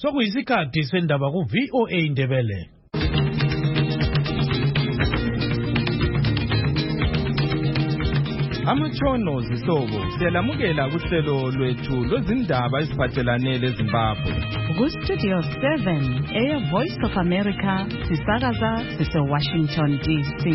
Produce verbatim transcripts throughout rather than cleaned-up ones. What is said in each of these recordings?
Sokuyisikhathi sendaba ku V O A Indebele. Amatshono zihlobo siyalamukela kuhlelo lwethu lwezindaba eziphathelane leZimbabwe. Ku Studio seven Air Voice of America sisakaza sise Washington D C.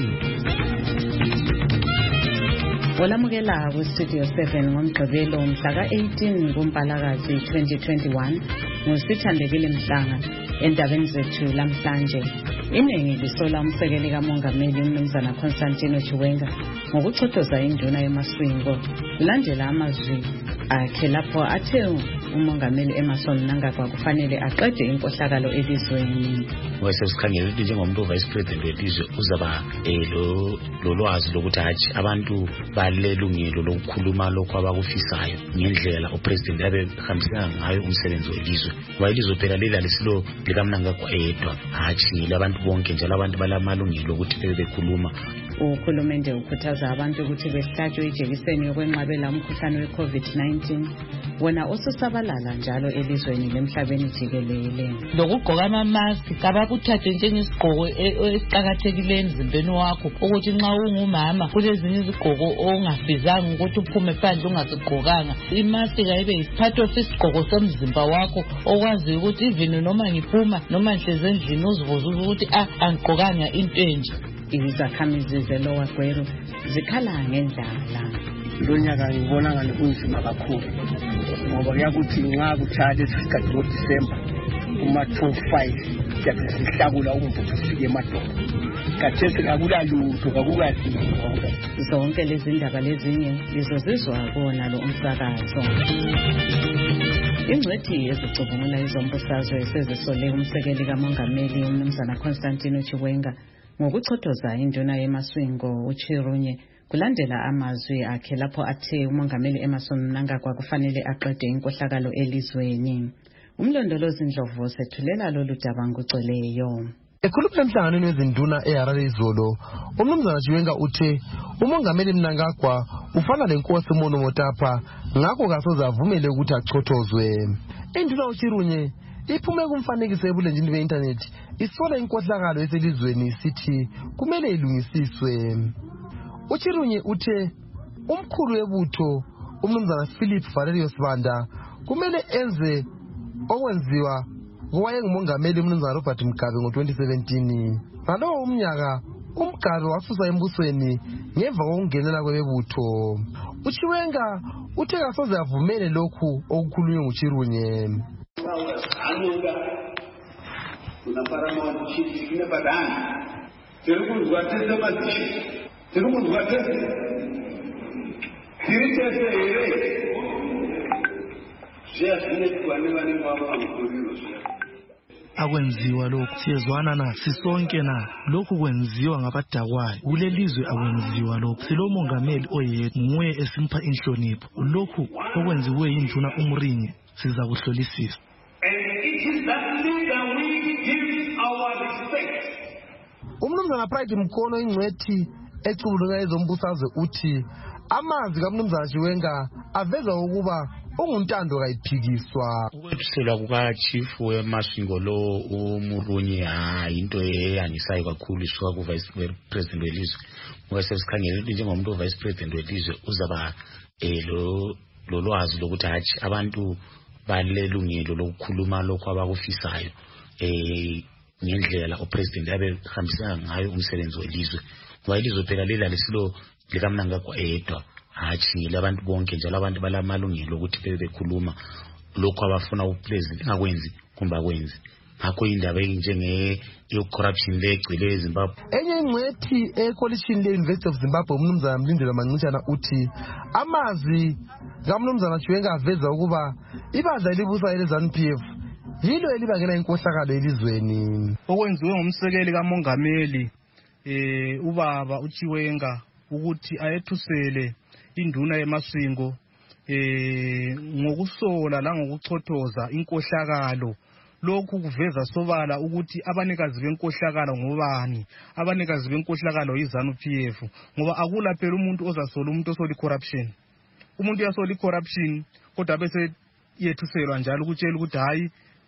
Olamukela ku Studio seven ngomgqibelo mhla ka eighteen kuMpalakazi twenty twenty-one ngosithandekile mhlanga endabeni zethu lamhlanje. Iningi lisola umsekeli kaMongameli uMnumzana Constantino Chiwenga ngokuchothoza induna yemaswingo landela amazwi akhe lapho athe uMongameli Emmerson Mnangagwa kufanele aqede inkohlakalo elizweni. Wesesikhangele ukuthi njengomuntu vice president welizwe uzaba lo lolwazi lokuthi hathi abantu balelungelo lokukhuluma lokho abakufisayo ngendlela upresident abe hambisana ngayo umsebenzi welizwe. Wayilizwe phela lela lesilo likaMnangagwa edwa hathi labantu bonke njalo abantu balamalungelo ukuthi bebe bekhuluma. Uhulumende ukhuthaza abantu ukuthi behlatshwe ijekiseni yokwenqabela umkhuhlane we-COVID nineteen wona osusabalala njalo elizweni lemhlabeni jikelele. Lokugqoka ama-mask kabakuthathe njengesigqoko esiqakathekileyo emzimbeni wakho ukuthi nxa ungumama kulezinye izigqoko ongafizanga ukuthi uphume phandle ungazigqokanga. I-mask kayibe yisiphatho sesigqoko somzimba wakho okwazi ukuthi even noma ngiphuma noma ngihlezi endlini uzivuza ukuthi ah angigqokanga into enje. Izakhamizi zeLower Gweru zikhala ngendlala. Lonyaka ngibona ngani kunzima kakhulu ngoba kuyakuthi nxa kuthale isikhathi soDisemba uma two five yathi sihlakula umvuzo sifike emadolo. Kathesi kakula lutho kakukazi zonke lezi ndaba lezinye lizozizwa kona lo umsakazo. Ingcwethi ezicubungula izombusazwe sezisole umsekeli kaMongameli uMnumzana Constantino Chiwenga ngokuchothoza induna yemaswingo uChirunye kulandela amazwi akhe lapho athe uMongameli Emmerson Mnangagwa kufanele aqede inkohlakalo elizweni. Umlondolozi Ndlovu sethulela lolu daba ngugcweleyo. Ekhuluma emhlanganweni wezinduna eHarare izolo, uMnumzana Chiwenga uthe uMongameli Mnangagwa ufana lenkosi umuntu motapha ngakho kasoze avumele ukuthi achothozwe. Induna uChirunye iphume kumfanekiso ebulenjini be-internet isola inkohlakalo eselizweni sithi kumele ilungisiswe. uChirunye uthe umkhulu webutho uMnumzana Philip Valerio Sibanda kumele enze okwenziwa ngowayengumongameli uMnumzana Robert Mugabe ngo-twenty seventeen. Ngalowo umnyaka uMugabe wasusa embusweni ngemva kokungenela kwebutho. uChiwenga uthe kasoze avumele lokhu okukhulunywe nguChirunye. Anuga kuna paramount chief kine badani terukundu wateze mazishi terukundu wateze kiritese ere shefune kwane bane baba mkuliro akwenziwa lokhu siyezwana na sisonke na lokhu kwenziwa ngabadakwayo kulelizwe akwenziwa lokhu silomongameli oyedwa nguye esimpa inhlonipho lokhu okwenziwe yinduna uMringi siza kuhlolisisa. uMnumzana Pride Mkono ingcwethi ecubulunga ezombusazwe uthi amazwi kaMnumzana Chiwenga aveza ukuba unguntando kayiphikiswa. Ukwethuselwa kukachief wemaswingo lo uMurunye hayi into eyangisayo kakhulu isuka ku vice president welizwe. Wesesikhangele ukuthi njengomuntu vice president welizwe uzaba lo lolwazi lokuthi hathi abantu balelungelo lokukhuluma lokho abakufisayo eh ngendlela upresident abe hambisana ngayo umsebenzi welizwe. Wayilizwe phela lela lesilo likaMnangagwa edwa hathi labantu bonke njalo abantu balamalungelo ukuthi bebe bekhuluma lokho abafuna upresident ngakwenzi kumba kwenzi. Akho indaba enjenge yocorruption legcile eZimbabwe. Enye ingcwethi ecoalition le-University of Zimbabwe uMnumzana Mlindelo Manqitshana uthi amazwi kaMnumzana Chiwenga aveza ukuba ibandla elibusa eleZANU P F yilo elibangela inkohlakalo elizweni. Okwenziwe ngumsekeli kaMongameli eh ubaba uChiwenga ukuthi ayethusele induna yemaswingo eh ngokusola la ngokuchothoza inkohlakalo. Lokhu kuveza sobala ukuthi abanikazi benkohlakalo ngobani, abanikazi benkohlakalo yiZANU P F ngoba akula phela umuntu ozasola umuntu osoli corruption. Umuntu yasoli corruption kodwa bese yethuselwa njalo ukutshela ukuthi hayi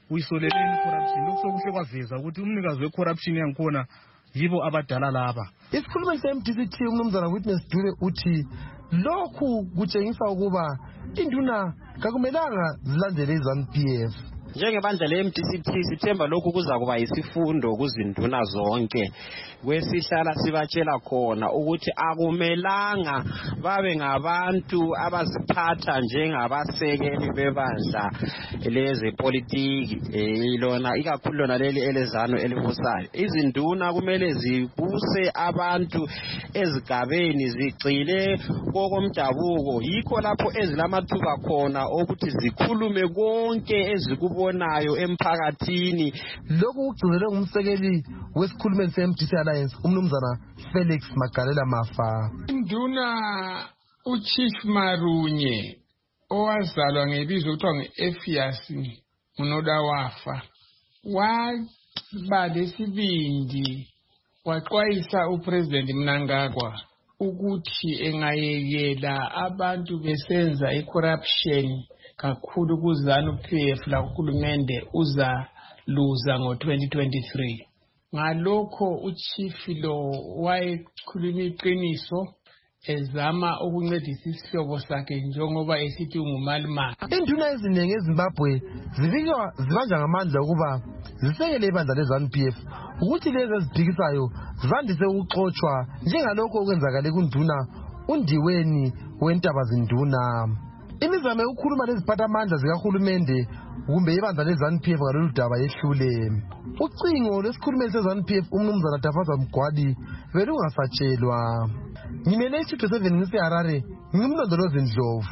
uyisoleleni corruption. Lokho sokuhle kwaveza ukuthi umnikazi we-corruption yangikhona yibo abadala laba. Isikhulumi se-M D C T umnumzana Witness Dube uthi lokhu kutshengisa ukuba induna kakumelanga zilandele i-ZANU P F. Njengebandla le-M D C T sithemba lokhu kuza kuba yisifundo kuzinduna zonke. Kwesihlala sibatshela khona ukuthi akumelanga babe ngabantu abaziphatha njengabasekeli bebandla lezepolitiki lona ikakhulu lona leli elezano elibusayo. Izinduna kumele zibuse abantu ezigabeni zigcile kokomdabuko, yikho lapho ezilamathuba khona ukuthi zikhulume konke ezikubonayo emphakathini. Lokhu kugcizelwe ngumsekeli wesikhulumeni se-M D C Alliance umnumzana Felix Magalela Mafa. Induna uChief Marunye owazalwa ngebizo kuthiwa nge-Ephias unoda wafa, waba lesibindi waxwayisa uPresident Mnangagwa ukuthi engayekela abantu besenza i-corruption kakhulu kuzanu P F la uhulumende uza luza ngo twenty twenty-three. Ngalokho uchief lo wayekhuluma iqiniso ezama ukuncedisa isihlobo sakhe njengoba esithi ungumalimali. Induna eziningi eZimbabwe zibikwa zibanja ngamandla ukuba zisekele ibandla leZANU P F ukuthi lezi eziphikisayo zandise ukuxoxwa njengalokho okwenzakale kunduna uNdiweni wentaba zinduna. Imizamo yokukhuluma leziphathamandla zikahulumende kumbe ibandla leZANU P F ngalolu daba yehlule. Ucingo lesikhulumeli seZANU P F umnumzana Tafaza Mgwadi belungasatshelwa. Ngimele isitho seven ngise-Harare ngimlondolozi Ndlovu.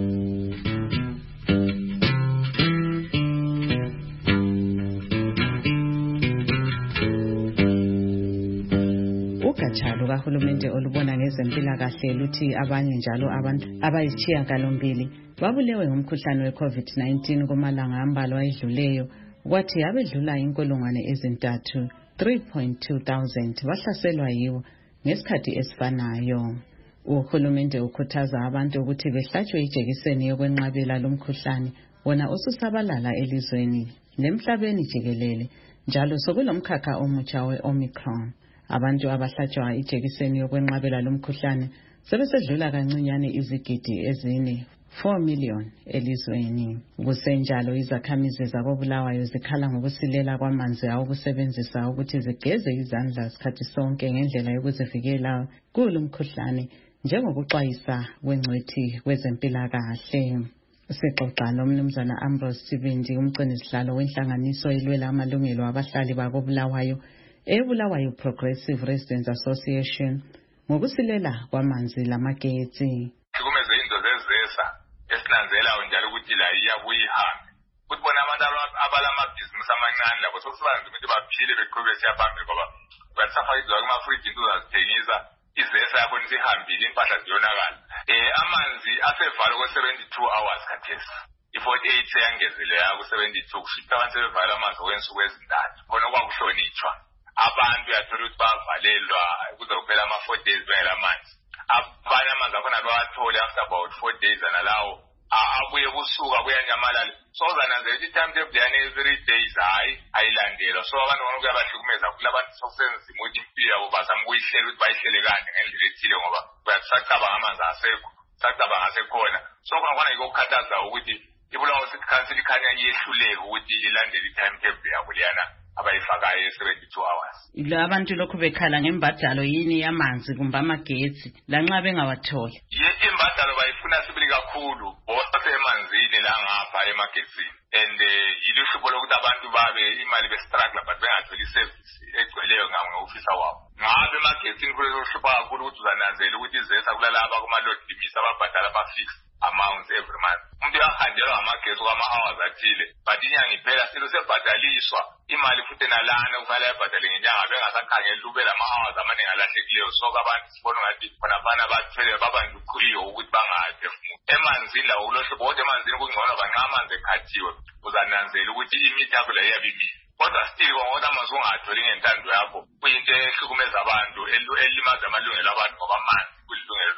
Ugatsha lukahulumende olubona ngezempilakahle luthi abanye njalo abantu abayisishiyagalombili babulewe ngumkhuhlane we-COVID nineteen kumalanga ambalwa ayedluleyo, kwathi abedlula inkulungwane ezintathu three point two thousand bahlaselwa yiwo ngesikhathi esifanayo. Uhulumende ukhuthaza abantu ukuthi behlatshwe ijekiseni yokwenqabela lomkhuhlane wona ususabalala elizweni nemhlabeni jikelele, njalo sokulomkhakha omutsha we-Omicron. Abantu abahlatshwa ijekiseni yokwenqabela lomkhuhlane sebesedlula kancinyane izigidi ezine four million elizweni. Kusenjalo izakhamizi zakoBulawayo zikhala ngokusilela kwamanzi awokusebenzisa ukuthi zigeze izandla sikhathi sonke ngendlela yokuzivikela kulo mkhuhlane njengokuxwayisa wengcwethi kwezempilakahle. Sixoxa nomnumzana Ambrose Sibindi, umgcinisihlalo wenhlanganiso elwela amalungelo abahlali bakoBulawayo eBulawayo Progressive Residents Association ngokusilela kwamanzi lamagetsi. Sikumeze into zezesa esinanzelayo njalo ukuthi la iyabuye ihambe. Ukuthi bona abantu abalamabhizinisi amancane labo sokusebenza ukuthi baphile beqhubeke siyaphambili ngoba basafayizwa kuma-fridge into uzazithengisa izesa yakho nisihambile impahla ziyonakala. Eh amanzi asevala kwe-seventy-two hours khathesi. I-forty-eight seyangezeleka ku-seventy-two kushuthi abantu sebevala amanzi okwensuku ezintathu khona kwakuhlonitshwa. Abantu uyathola ukuthi bavalelwa kuze kuphela ama-four days bengela amanzi. Abanye amanzi akhona bawathole after about four days analawo abuye kusuka kuyanyamalala. So uzananzela ukuthi i-timetable yani every days hayi ayilandelwa. So abantu bona kuyabahlukumeza kula abantu sokusenza imuthi impilo yabo bazama ukuyihlela ukuthi bayihlele kanje ngendlela ethile ngoba kuyasacabanga amanzi asekho, sacabanga asekhona. So kwakhona yikukhathaza ukuthi iBulawayo City Council ikhanya iyehluleka ukuthi ilandele i-timetable yabo liyana abayifakayo seventy-two hours. Ilo abantu lokhu bekhala ngembadalo yini yamanzi kumbe amagetsi lanxa bengawatholi. Ye imbadalo bayifuna sibili kakhulu bose emanzini la ngapha emagetsini. And yiluhlupho lokuthi abantu babe imali bestruggle but bengatholi service egcweleyo ngofisa wabo. Ngabe emagetsini kulohlupho kakhulu ukuthi uzananzela ukuthi izesa kulalaba kuma load limits ababhadala ba fix amounts every month. Umuntu uyahanjelwa ngamagetsi kwama-hours athile but inyanga iphela silo sebhadaliswa imali futhi nalana kufanele ayibhadale ngenyanga bengasakhangela ube lama-hours amaningi alahlekileyo. So abantu sibona ngathi khonafana bathwele babanjwe ukhuriyo ukuthi bangaphefumuli. Emanzini lawo kulohlupho kodwa emanzini kungcono banxa amanzi ekhathiwe uzananzela ukuthi imithi yakho la iyabe imile. Kodwa still ngoba amanzi ungatholi ngentando yakho kuyinto ehlukumeza abantu elimaza amalungelo abantu ngoba amanzi kulilungelo lomuntu.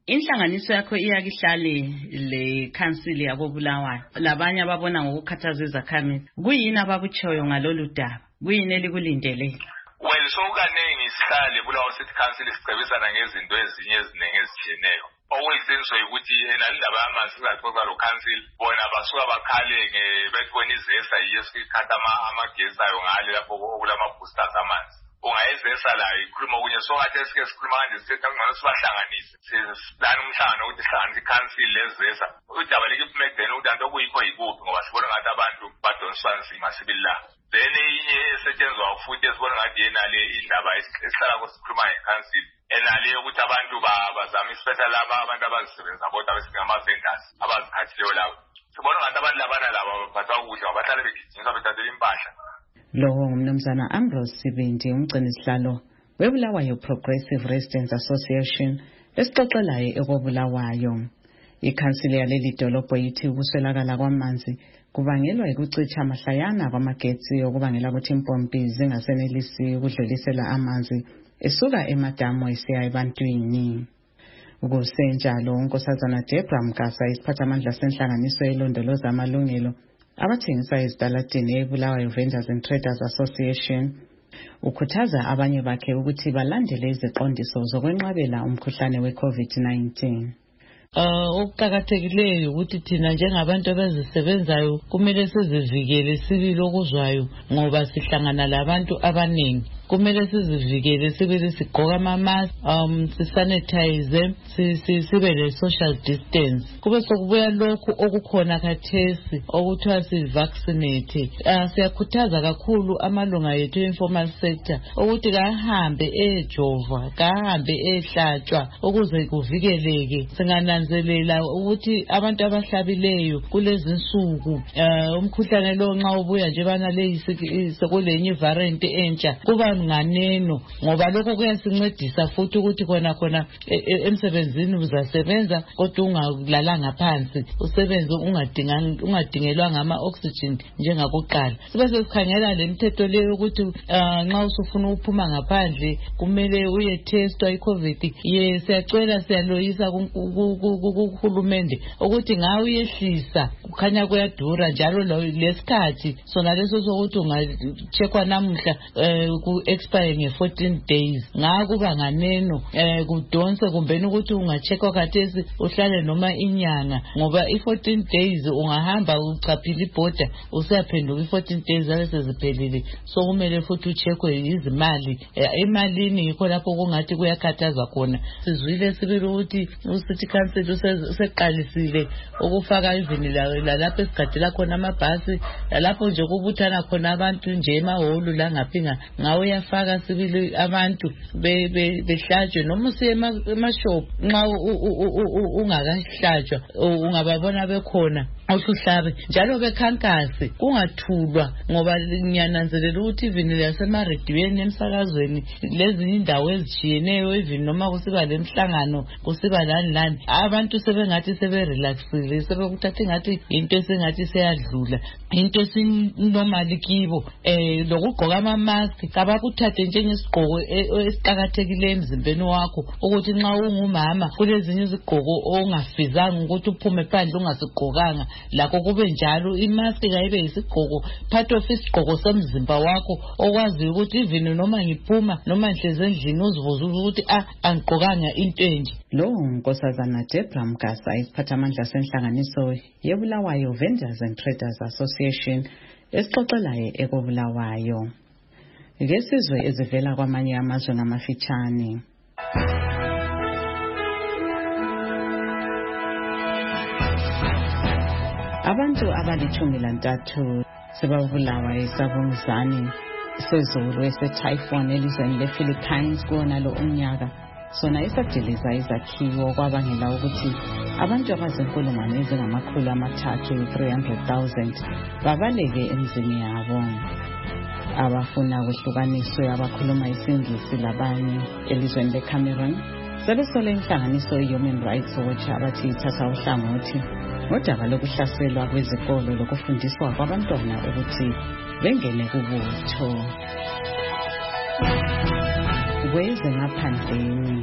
inhlanganiso yakho iyakihlale le council yabo Bulawayo labanye ababona ngokukhathaza izakhamizi kuyini abakuchoyo ngalolu daba kuyini elikulindele? Well, so kaningi isihlale Bulawayo City Council sicebisana ngezinto ezinye eziningi ezijiyeneyo. Okuyinto ukuthi enalindaba yamanzi sizaxoxa lo council bona basuka bakhale ngebethona izesa yesikhatha amagesi ayo ngale lapho okulama boosters amanzi. Ungayezesa la ikhuluma kunye so ngathi esike sikhuluma kanje sithetha ngalo sibahlanganise. Siplana umhlangano ukuthi sihlanganise i-council lezesa. Udaba lekipmeden ukuthi anto kuyikho yikuphi ngoba sibona ngathi abantu badonswa nzima sibili la. Then inye esetshenzwa futhi esibona ngathi yena le indaba esihlala kusikhuluma nge-council enale ukuthi abantu bazama isipesa laba abantu abazisebenza bodwa besingama-vendors abazikhathileyo labo. Sibona ngathi abantu labana laba baphathwa kuhle abahlale begijinyiswa bethathela impahla. Lowo ngumnumzana Ambrose Sibindi umgcini sihlalo weBulawayo Progressive Residents Association esixoxelayo ekobulawayo. Ikhansili yaleli dolobho yithi ukuswelakala kwamanzi kubangelwa ukucitsha amahlayana kwamagetsi okubangela ukuthi impompi zingasenelisi ukudlulisela amanzi esuka emadamu esiya ebantwini. Ukusenjalo unkosazana Deborah Mgasa isiphathamandla senhlanganiso elondoloza amalungelo abathengisa ezitaladini eBulawayo Vendors and Traders Association ukhuthaza abanye bakhe ukuthi balandele iziqondiso zokwenqabela umkhuhlane we-COVID nineteen. Uh, okuqakathekileyo ukuthi thina njengabantu abazisebenzayo kumele sizivikele sibili okuzwayo ngoba sihlangana labantu abaningi. Kumele sizivikele sibili sigqoka ama-mask, um sisanitize, sibe le-social distance. Kube sokubuya lokhu okukhona khathesi okuthiwa si-vaccinate. Uh, siyakhuthaza kakhulu amalunga ethu informal sector ukuthi kahambe ejova, kahambe ehlatshwa ukuze kuvikeleke. Singananzelela ukuthi abantu abahlabileyo kulezi nsuku uh, umkhuhlane lo nxa ubuya nje bana le sekulenye variant entsha kuba nganeno ngoba lokho kuyasincedisa futhi ukuthi khona khona emsebenzini uzasebenza kodwa ungalalanga phansi usebenze ungadinga ungadingelwa ngama oxygen njengakuqala. Sibe sesikhangela lemithetho leyo ukuthi nxa usufuna ukuphuma ngaphandle kumele uye testwa iCovid. Ye siyacela siyaloyisa kuhulumende ukuthi ngawe uyehlisa kukhanya kuyadura njalo lesikhathi sona leso sokuthi ungacheckwa namuhla ku expire nge fourteen days ngakuba nganeno eh kudonse kumbeni ukuthi ungacheckwa khathesi uhlale noma inyanga ngoba i fourteen days ungahamba uchaphile iborder usiyaphenduka i fourteen days alese ziphelile so kumele futhi ucheckwe izimali emalini yikho lapho kungathi kuyakhathaza khona. Sizwile sibili ukuthi uCity Council useqalisile ukufaka ivini la lapho esigadela khona amabhasi lapho nje kubuthana khona abantu nje emahholo la ngaphinga ngawe yafaka sibili abantu behlatshwe noma usiye emashop nxa ungakahlatshwa ungababona bekhona uhlabe njalo bekhankase kungathulwa ngoba ngiyananzelela ukuthi ivini lasemarediyweni emsakazweni lezi indawo ezitshiyeneyo ivini noma kusiba lemhlangano kusiba lani lani abantu sebengathi seberelaxile sebekuthatha ngathi into esengathi seyadlula into esinormal kibo eh lokugqoka ama mask kabakuthathe njengesigqoko esiqhakathekile emzimbeni wakho ukuthi nxa ungumama kulezinye izigqoko ongafizanga ukuthi uphume phandle ungasigqokanga lakho kube njalo imask kayibe isigqoko part of isigqoko somzimba wakho okwazi ukuthi even noma ngiphuma noma ngihleze endlini uzivuza ukuthi ah angigqokanga into enje. Lo nkosazana Deborah Mgasa isiphathamandla senhlanganiso yeBulawayo Vendors and Traders Association esixoxelayo ekobulawayo. Ngesizwe ezivela kwamanye amazwe ngamafitshane. Abantu abalitshumi lantathu sebabulawa esabunguzane sezulu ese-typhoon elizweni le-Philippines kuwona lo umnyaka. Sona isadiliza izakhiwo kwabangela ukuthi abantu abazinkulungwane ezingamakhulu amathathu three hundred thousand babaleke emzini yabo. Abafuna kuhlukaniswe abakhuluma isingisi labanye elizweni leCameroon sebesole inhlanganiso i-Human Rights Watch abathi ithatha uhlangothi ngodaba lokuhlaselwa kwezikolo lokufundiswa kwabantwana ukuthi bengene kubutho. Kweze ngaphandleni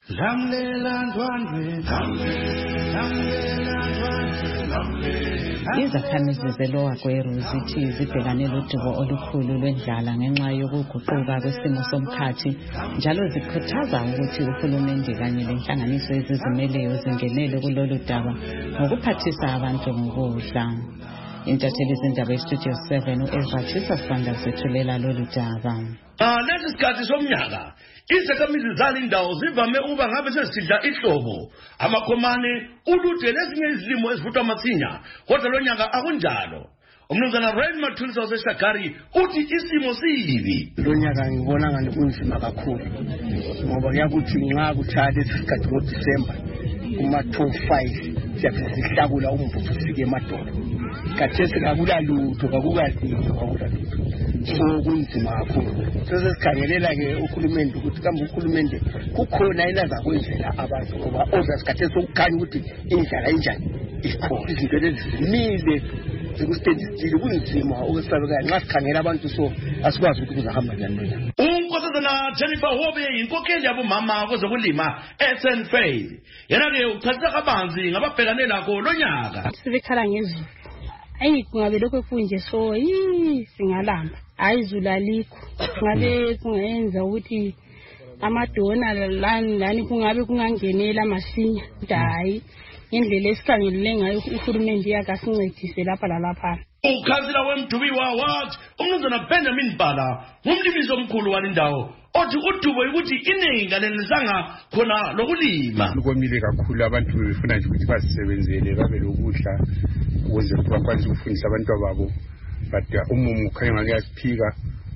Izakhamizi zeLower Gweru zithi zibhekane lodubo olukhulu lwendlala ngenxa yokuguquka kwesimo somkhathi, njalo zikhuthaza ukuthi uhulumende kanye lenhlanganiso ezizimeleyo zingenele kulolu daba ngokuphathisa abantu ngokudla. Intatheli zindaba eStudio seven u-Ezra Chisasibanda zethulela lolu daba. Lesi sikhathi somnyaka izakhamizi zalindawo zivame ukuba ngabe sesidla ihlobo, amakhomane, ulude lezinye izilimo ezivuthwa masinya, kodwa lo nyaka akunjalo. Umnumzana Ryan Mathulisa waseShagari uthi isimo sibi. Lo nyaka ngibona ngani kunzima kakhulu ngoba kuyakuthi nxa kuthathe isikhathi ngoDisemba kuma two five siyabe sihlakula umvuzo sifike emadolo. Kathesi kakula lutho kakukazizwa kakula lutho. So kunzima kakhulu. Sesisikhangelela ke uhulumende ukuthi kambe uhulumende kukhona inaza kwenzela abantu ngoba ozasikhathesi sokukhanya ukuthi indlela enjani ikhona izinto lezimile zikustatistile kunzima ukusabeka nxa sikhangela abantu so asikwazi ukuthi kuzahamba njani. Unkosazana Jennifer Hobe inkokheli yabomama kwezokulima eSenfail yena ke uchazisa kabanzi ngababhekane lakho lo nyaka. Sibekhala ngezulu ayi kungabe lokho kunje so yi singalamba hayi izulu alikho ngabe kungenza ukuthi amadona lani lani kungabe kungangenela masinya hayi indlela esikhangelele ngayo uhulumende yakasincedise lapha lalapha. Ukhansila wemdubiwa wathi umnumzana Benjamin Bhala ngumlimizi omkhulu walindawo othi udubo ukuthi iningi anelisanga khona lokulima. Komile kakhulu abantu befuna nje ukuthi basebenzele babe lokudla ukuze bakwazi ukufundisa abantu babo, but umumu khanya ngake yasiphika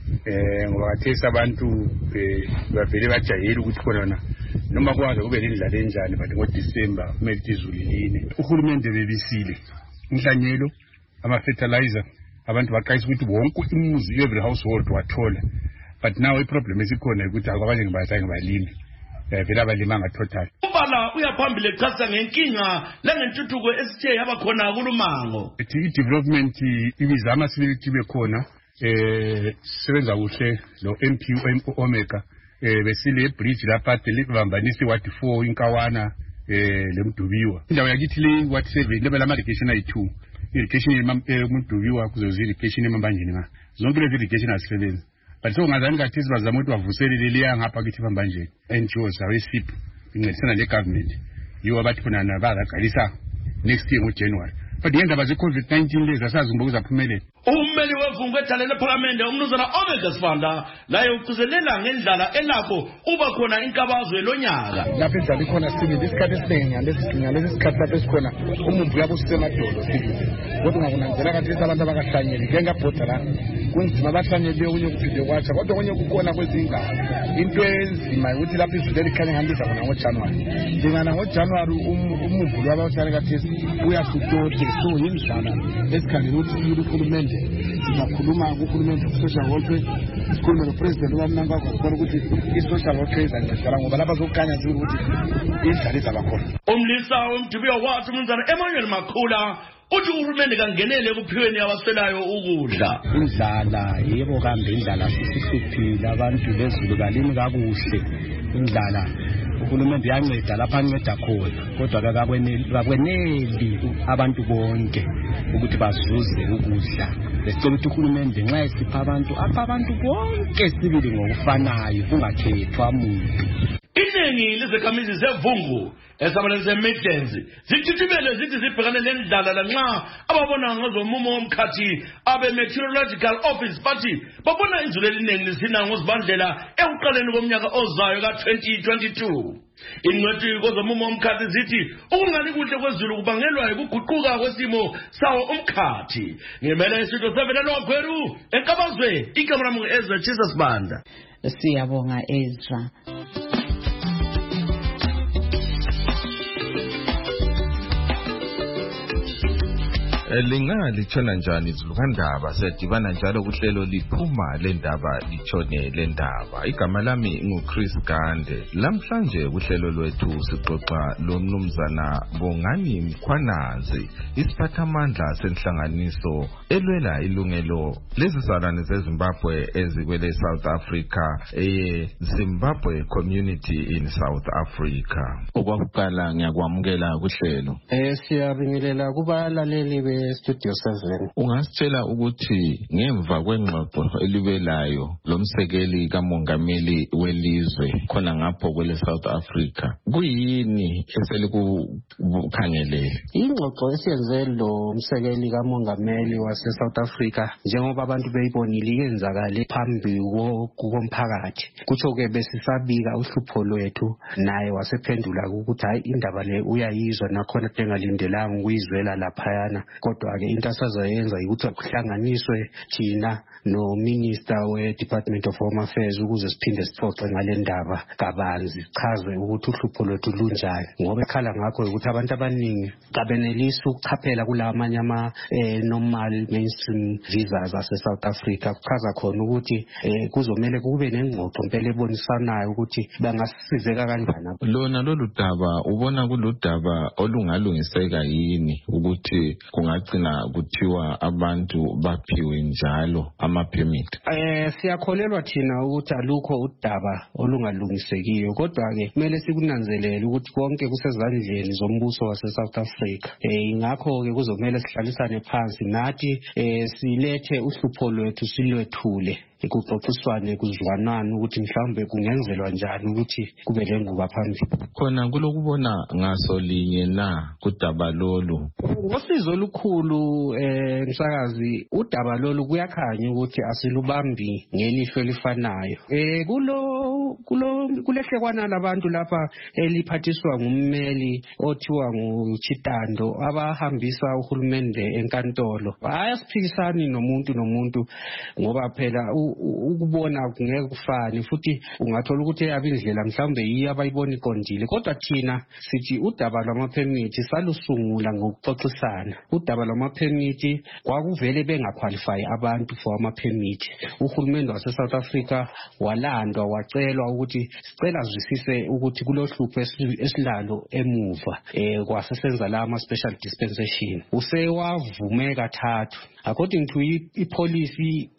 eh ngoba kathesa abantu bavele bajayela ukuthi khona noma kwaze kube indlela enjani but ngoDisemba kumele izulu line. Uhulumende bebisile inhlanyelo ama fertilizer abantu baqayisa ukuthi wonke umuzi every household wathola, but now i problem esikhona ukuthi abanye ngibathanga balimi eh vela balimanga total. Ubala uyaphambili echasa ngenkinga lengentuthuko esithe yaba khona kulumango. I development ibizama sibithi bekhona eh sebenza kuhle lo M P U Omega eh besile bridge lapha delibambanisi wathi four inkawana eh lemdubiwa. Indawo yakithi le wathi seven level ama irrigation ayi two. Irrigation yemdubiwa kuzozi irrigation emambanjini nga. Zonke lezi irrigation asisebenza. But so ngazani kathi sizama ukuthi wavuselele liya ngapha kithi phambanjeni. N G Os awe S I P incedisana le government. Yiwo abathi khona nabaqalisa next year ngoJanuary. But yenda baze COVID nineteen lezi asazi ngoba kuzaphumelela. Ummeli wevungu ethala leParliament umnumzana Omega Sibanda laye ucizelela ngendlala elapho uba khona inkabazwe lonyaka. Lapha indlala ikhona sibili isikhathi esiningi ngalesiginya lesikhathi lapha esikhona umuntu uyabusemadodo sibili. Kodwa ngakunanzela kathi abantu abakahlanyeli ngenga border la kunzima abahlanyeli unye kuphinde kwacha kodwa kunye kukhona kwezinga into enzima ukuthi lapha izulu likhanya ngandisa khona ngoJanuary. Ngingana ngoJanuary umuntu wabahlanyeli kathi uyasutote so yindlala esikhangela ukuthi uhulumende sizakhuluma kuhulumende social welfare sikhuluma nopresident wamnanga kwakhona ukuthi i-social welfare izanjala ngoba lapha zokukhanya zikuthi ukuthi indlala izabakhona. Umlisa wemdubiwa wathi umnumzana Emmanuel Makhula uthi uhulumende kangenele kuphiweni abaswelayo ukudla. Indlala yebo kambe indlala sisihluphile abantu bezulu balimi kakuhle indlala uhulumende yanceda lapha anceda khona kodwa akakweneli abantu bonke ukuthi bazuze ukudla. Besicela ukuthi uhulumende nxa esipha abantu apha abantu bonke sibili ngokufanayo kungakhethwa umuntu. Iningi lezakhamizi zevungu esabalenze Midlands zithithibele zithi zibhekane lendlala lanxa ababona ngozomumo womkhathi abe meteorological office bathi babona izulu eliningi lisina ngozibandlela ekuqaleni komnyaka ozayo ka twenty twenty-two. Ingcwethi kozomumo womkhathi zithi ukungani kuhle kwezulu kubangelwa ukuguquka kwesimo sawo umkhathi. Ngemela iStudio seven eLokhweru enkabazwe ikamera mu Ezra Chisasibanda. Siyabonga Ezra. Lingalitshona njani izulukandaba siyadibana njalo kuhlelo liphuma lendaba litshone lendaba. Igama lami nguChris Gande. Lamhlanje kuhlelo lwethu sixoxa lomnumzana Bongani Mkhwanazi, isiphathamandla senhlanganiso elwela ilungelo lezizalwane zeZimbabwe ezikwele South Africa, eye Zimbabwe Community in South Africa. Okwakugala ngiyakwamukela kuhlelo. Eh siyabingelela kubalaleli be Studio seven. Ungasitshela ukuthi ngemva kwengxoxo elibelayo lomsekeli kamongameli welizwe khona ngapho kwele South Africa, kuyini eselikukhangelele? Ingxoxo esiyenze lo msekeli kamongameli wase South Africa njengoba abantu beyibonile yenzakale phambi komphakathi, kutsho ke besisabika uhlupho lwethu, naye wasephendula ukuthi hayi indaba le uyayizwa nakhona tengalindelanga ukuyizwela laphayana, kodwa ke into asazoyenza ukuthi kuhlanganiswe thina no Minister we Department of Home Affairs ukuze siphinde sixoxe ngale ndaba kabanzi, chaze ukuthi uhlupho lwethu lunjani, ngoba ekhala ngakho ukuthi abantu abaningi kabenelisa ukuchaphela kulamanye ama normal mainstream visas ase South Africa. Kuchaza khona ukuthi kuzomela kube nengxoxo impela ebonisanayo ukuthi bangasizeka kanjani. Lona lolu daba ubona kuludaba olungalungiseka yini ukuthi kungagcina kuthiwa abantu baphiwe njalo ama permit? Eh siyakholelwa thina ukuthi alukho udaba olungalungisekiyo, kodwa ke kumele sikunanzelele ukuthi konke kusezandleni zombuso wase South Africa. Eh ingakho ke kuzomela sihlalisane phansi nathi eh silethe uhlupho lwethu silwethule ikuxoxiswane kuzwanana ukuthi mhlawumbe kungenzelwa njani ukuthi kube lenguba phambili. Khona kulokubona ngaso linye na kudaba lolu? Ngosizo olukhulu eh msakazi, udaba lolu kuyakhanya ukuthi asilubambi ngelihlo elifanayo. Eh kulo kulo kulehlekwana labantu lapha eliphathiswa ngummeli othiwa nguChitando abahambisa uhulumende enkantolo. Ayasiphikisani nomuntu nomuntu ngoba phela ukubona kungeke kufane, futhi ungathola ukuthi abindlela mhlawumbe yiyo abayibona iqondile, kodwa thina sithi udaba lwama-permit salusungula ngokuxoxisana. Udaba lwama-permit kwakuvele bengaqualify abantu for ama-permit. Uhulumende wase South Africa walandwa wacelwa ukuthi sicela zwisise ukuthi kulohlupho esilalo emuva eh kwasesenza la ama special dispensation. Usewavume kathathu according to i-policy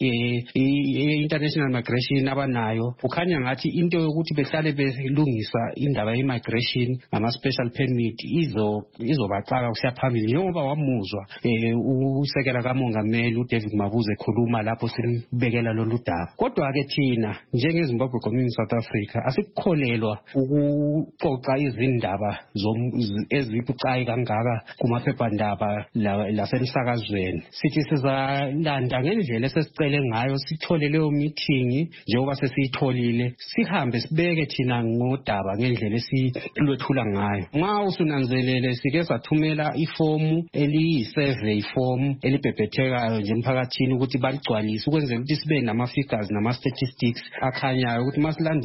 eh international migration abanayo, ukhanya ngathi into yokuthi behlale belungisa indaba ye-migration ama special permit izo izobaxaka kusiyaphambili, njengoba wamuzwa eh usekela kamongameli uDavid Mabuza ekhuluma lapho simbekela lolu daba. Kodwa ke thina njengeZimbabwe Community South Africa asikukholelwa ukuxoxa izindaba ezibucayi kangaka kumaphephandaba lasemsakazweni. Sithi sizalanda ngendlela esesicele ngayo, sithole leyo meeting njengoba sesiyitholile, sihambe sibeke thina ngodaba ngendlela esilwethula ngayo. Nxa usunanzelele sike sathumela ifomu eliyi-survey form elibhebhethekayo nje emphakathini ukuthi baligcwalise ukwenzela ukuthi sibe nama-figures nama-statistics akhanyayo ukuthi masilanda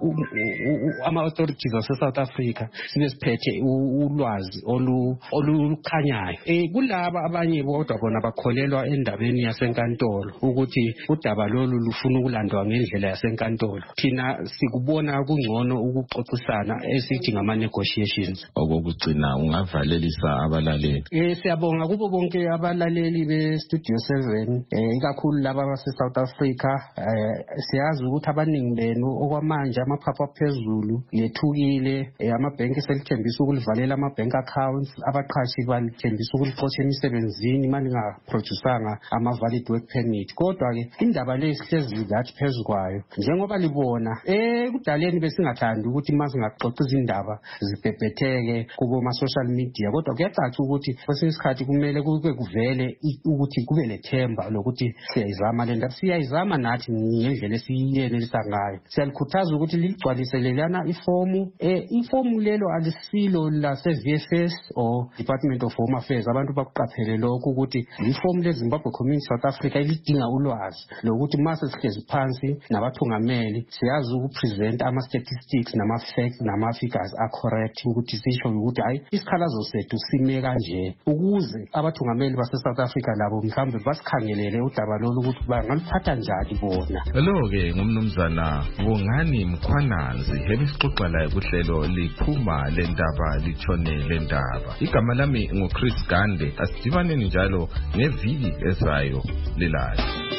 ama-authorities ase-South Africa sibe siphethe ulwazi olukhanyayo. Eh kulaba abanye bodwa bona bakholelwa endabeni yasenkantolo ukuthi udaba lolu lufuna ukulandwa ngendlela yasenkantolo. Thina sikubona kungcono ukuxoxisana esithi ngama-negotiations. Okugcina ungavalelisa abalaleli. Eh siyabonga kubo bonke abalaleli be Studio seven, eh ikakhulu laba base South Africa. Eh siyazi ukuthi abaningi benu okwamanje amaphapha aphezulu yethukile, amabhenki selithembisa ukulivalela ama-bank accounts, abaqhashi balithembisa ukulixotsha emisebenzini malingaproducanga ama-valid work permit. Kodwa ke indaba le sihlezi ngathi phezu kwayo njengoba libona eh kudaleni besingathandi ukuthi masingaxoxa izindaba zibhebhetheke kubo ma-social media, kodwa kuyacaca ukuthi kwesinye isikhathi kumele kube kuvele ukuthi kube lethemba lokuthi siyayizama le ndaba, siyayizama nathi ngendlela esiyenelisa ngayo. Siyalikhuthaza ukuthi ligcwaliselelana ifomu. Eh ifomu lelo alisilo lase-V F S or Department of Home Affairs. Abantu bakuqaphele lokho ukuthi ifomu leZimbabwe Community South Africa elidinga ulwazi lokuthi mase sihlezi phansi nabathungameli siyazi ukupresent ama-statistics nama-facts nama-figures are-correct ukuthi sisho ukuthi hayi isikhalazo sethu sime kanje ukuze abathungameli base-South Africa labo mhlawumbe basikhangelele udaba lolu ukuthi bangaliphatha njani bona. Lo-ke ngumnumzana Bongani Mkhwananzi hebesixoxa laye kuhlelo liphuma le ndaba litshone le ndaba. Igama lami nguChris Gande. Asidibaneni njalo ngeviki ezayo lilayo.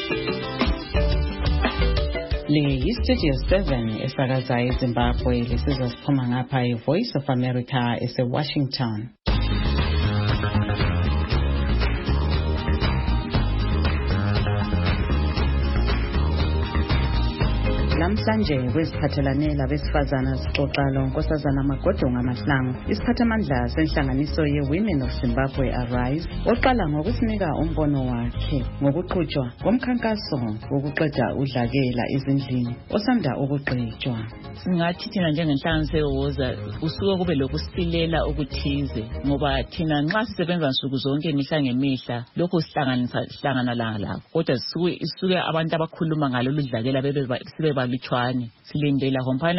Le yi-Studio seven esakazayo eZimbabwe lesiza siphuma ngapha i-Voice of America ese-Washington. Namhlanje kwesiphathelane labesifazana sixoxa lo Nkosazana Magodonga Mahlangu, isiphathamandla senhlanganiso ye-Women of Zimbabwe Arise, oqala ngokusinika umbono wakhe ngokuqhutshwa komkhankaso wokuqeda udlakela ezindlini osanda ukuqedwa. Singathi thina njengenhlanganiso yeWoza usuke kube lokusilela okuthize ngoba thina nxa sisebenza nsuku zonke imihla ngemihla lokho sihlanganisa sihlangana la la kodwa sisuke isuke abantu abakhuluma ngalolu dlakela bebe sibe balutshwane silindela khompana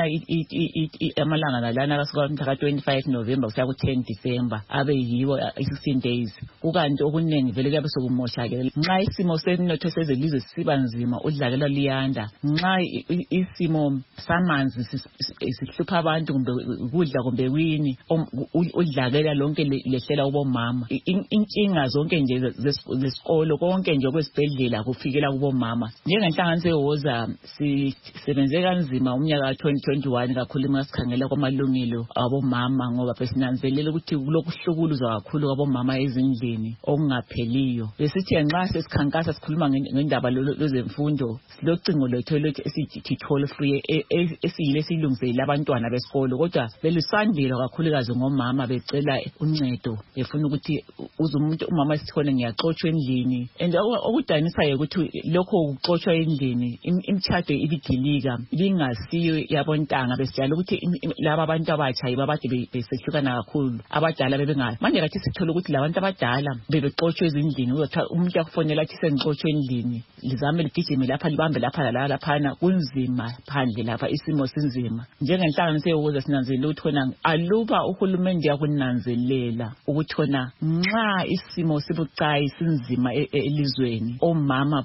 amalanga nalana kasuka mhla twenty-five November kuya ku ten December abe yiwo sixteen days kukanti okuningi vele kuyabe sokumoshakela nxa isimo senotho sezelizwe siba nzima udlakela liyanda nxa isimo samanzi sihlupha abantu kumbe ukudla kumbe kwini udlakela lonke lehlela kubomama inkinga zonke nje zesikolo konke nje kwesibhedlela kufikela kubomama njengenhlanganiso yeWoza sisebenze kanzima umnyaka twenty twenty-one kakhulu masikhangela kwamalungelo abomama ngoba besinanzelela ukuthi kulokuhlukuluza kakhulu kwabomama ezindlini okungapheliyo besithi nxa sesikhankasa sikhuluma ngendaba lezemfundo silocingo lethu lethu esithi toll free esiyile silungisela abantwana besikolo kodwa belisandile kakhulukazi ngomama becela uncedo befuna ukuthi uzumuntu umama esikhona ngiyaxoshwa endlini and okudanisa ukuthi lokho ukuxoshwa endlini imthatho ibidilika lingasiyo yabontanga besijala ukuthi laba abantu abatsha yibabade besehlukana kakhulu abadala bebengayo manje kathi sithola ukuthi labantu abadala bebexoshwe ezindlini umuntu akufonela athi sengixoshwe endlini lizame ligijime lapha libambe lapha la laphana kunzima phandle lapha isimo sinzima njengenhlanganiso yeWoza sinanzelela ukuthi khona aluba uhulumende yakunanzelela ukuthi khona nxa isimo sibucayi sinzima elizweni omama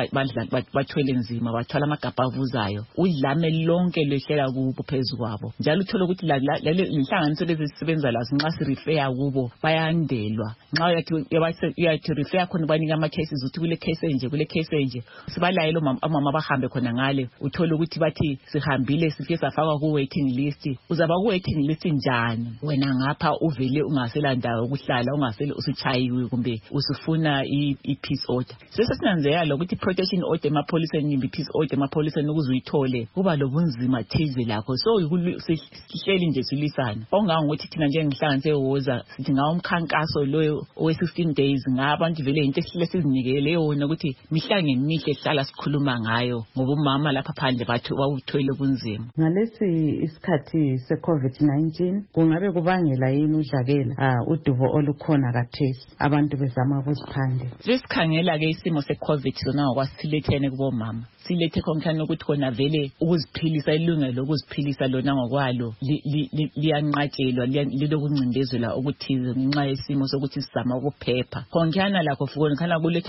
bathwele nzima bathwala amagabha avuzayo udlame lonke lehlela kubo phezukwabo njalo uthola ukuthi la inhlanganiso lezi sisebenza lazo nxa sirefer kubo bayandelwa nxa uyathi uyathi refer khona banika ama cases uthi kule case enje kule case enje sibalayelo mama bahambe khona ngale uthola ukuthi bathi sihambile sifike safakwa ku waiting list uzaba ku waiting list njani wena ngapha uvele ungasela ndawo ukuhlala ungasele usichayiwe kumbe usifuna i peace order sesinanzela lokuthi protection order emapholiseni imbi peace order emapholiseni ukuze uyithole kuba lobunzima thize lakho so sihleli nje silisana ongangokuthi thina njengenhlanganiso yeWoza sithi ngawo umkhankaso lo owe sixteen days ngabantu vele into esihle sizinikele yona ukuthi mihla ngemihle sihlala sikhuluma ngayo ngoba umama lapha phandle bathu bawuthwele bunzima ngalesi isikhathi se-COVID nineteen kungabe kubangela yini udlakela ah uduvo olukhona kathesi abantu bezama ukuziphandle sesikhangela ke isimo se-COVID sona ngokwasithilethene kubomama silethe khomthana ukuthi khona vele ukuziphilisa ilungelo lokuziphilisa lona ngokwalo liyanqatshelwa lilokuncindezela okuthize ngenxa yesimo sokuthi sizama ukuphepha khonkhana lakho fukona khana kuletha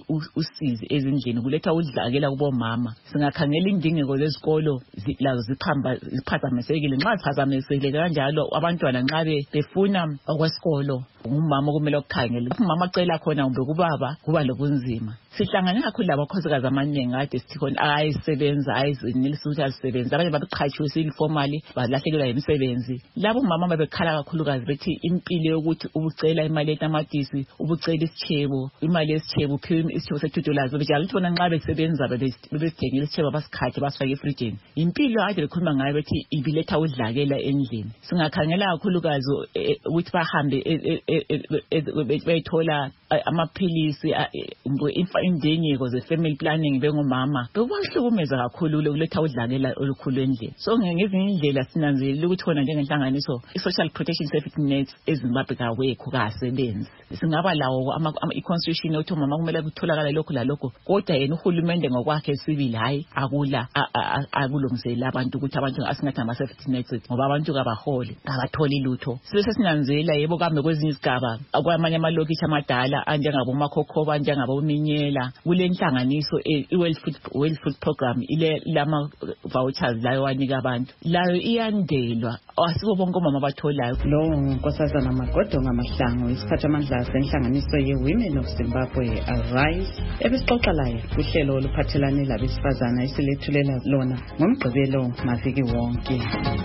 usizi ezindlini kuletha udlakela kubomama singakhangela indingeko lezikolo lazo ziphamba ziphazamisekile nxa ziphazamisekile kanjalo abantwana nxa befuna okwesikolo umama kumele ukukhangela umama acela khona kumbe kubaba kuba lobunzima sihlangana kakhulu labakhosikazi amaningi ade sithi khona ayisebenza ayizinelisa ukuthi azisebenza abanye babeqhatshiwe siliformally balahlekelwa imisebenzi labo mama babekhala kakhulukazi bethi impilo yokuthi ubucela imali etamatisi ubucela isichebo imali yesichebo uphiwe isichebo se-two dollars bejala ukuthi bona nxa besebenza bebesithengile isichebo basikhathe basifake efrijini impilo ade bekhuluma ngayo bethi ibiletha udlakela endlini singakhangela kakhulukazi ukuthi bahambe bethola amaphilisi indengeko ze family planning bengomama bekwahlukumeza kakhulu ukuletha udlakela olukhulu endlini. So ngezinye indlela sinanzelela ukuthi khona njengenhlanganiso i-social protection safety net eZimbabwe kawekho kasebenzi. Singaba lawo ama i-constitution yokuthi umama kumele kutholakala lokho lalokho, kodwa yena uhulumende ngokwakhe sibili hayi akula akulungisela abantu ukuthi abantu asingathi ama safety nets ngoba abantu kabaholi abatholi lutho. Sibese sinanzela yebo kambe kwezinye izigaba akwamanye amalokishi amadala anjengabo Makhokhoba njengabo Minyela kule nhlanganiso i-World Food World Food Program ile lama vouchers layo wanika abantu layo iyandelwa asibo bonke omama abatholayo. Lo nkosazana Magodo ngamahlango isiphathamandla senhlanganiso ye-Women of Zimbabwe Arise ebisixoxa layo kuhlelo oluphathelane labesifazana isilethulela lona ngomgqibelo maviki wonke.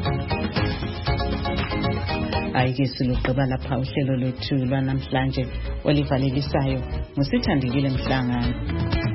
Ayike silugqiba lapha uhlelo lwethu lwanamhlanje olivalelisayo ngusithandekile Mhlanga.